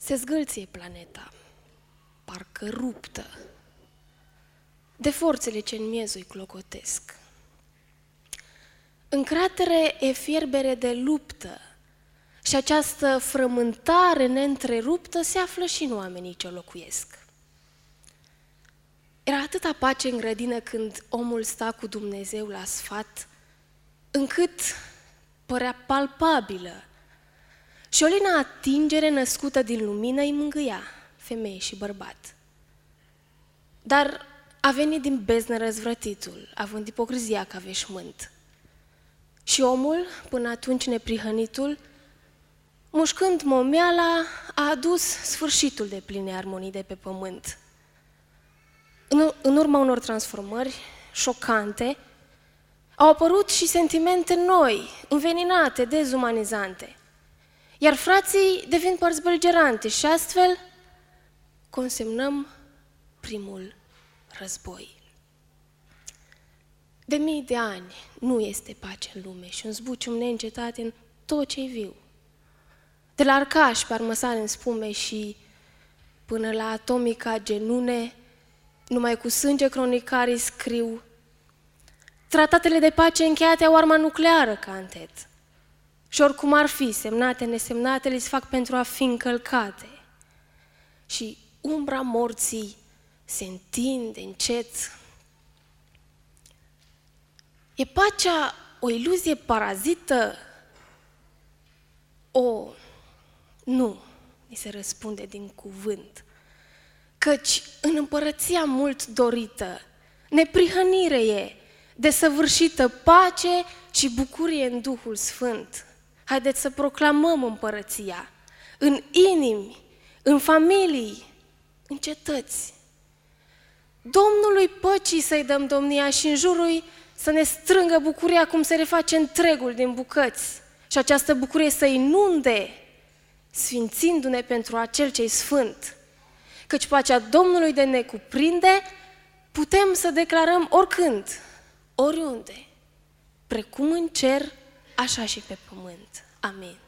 Se zgâlție planeta, parcă ruptă, de forțele ce în miezul îi clocotesc. În cratere e fierbere de luptă și această frământare neîntreruptă se află și în oamenii ce o locuiesc. Era atâta pace în grădină când omul sta cu Dumnezeu la sfat, încât părea palpabilă și o lină atingere născută din lumină îi mângâia, femeie și bărbat. Dar a venit din beznă răzvrătitul, având ipocrizia ca veșmânt. Și omul, până atunci neprihănitul, mușcând momeala, a adus sfârșitul de pline armonii de pe pământ. În urma unor transformări șocante, au apărut și sentimente noi, înveninate, dezumanizante, iar frații devin părți beligerante și astfel consemnăm primul război. De mii de ani nu este pace în lume și un zbucium neîncetat în tot ce-i viu. De la arcași pe armăsari în spume și până la atomica genune, numai cu sânge cronicarii scriu. Tratatele de pace încheiate au arma nucleară ca întet. Și oricum ar fi, semnate, nesemnate, le fac pentru a fi încălcate. Și umbra morții se întinde încet. E pacea o iluzie parazită? Nu, ni se răspunde din cuvânt. Căci în împărăția mult dorită, neprihănire e, desăvârșită pace și bucurie în Duhul Sfânt. Haideți să proclamăm împărăția în inimi, în familii, în cetăți. Domnului păcii să-i dăm domnia și în jurul să ne strângă bucuria cum se reface întregul din bucăți și această bucurie să inunde, sfințindu-ne pentru acel ce-i sfânt. Căci pacea Domnului de ne cuprinde, putem să declarăm oricând, oriunde, precum în cer, așa și pe pământ. Amin.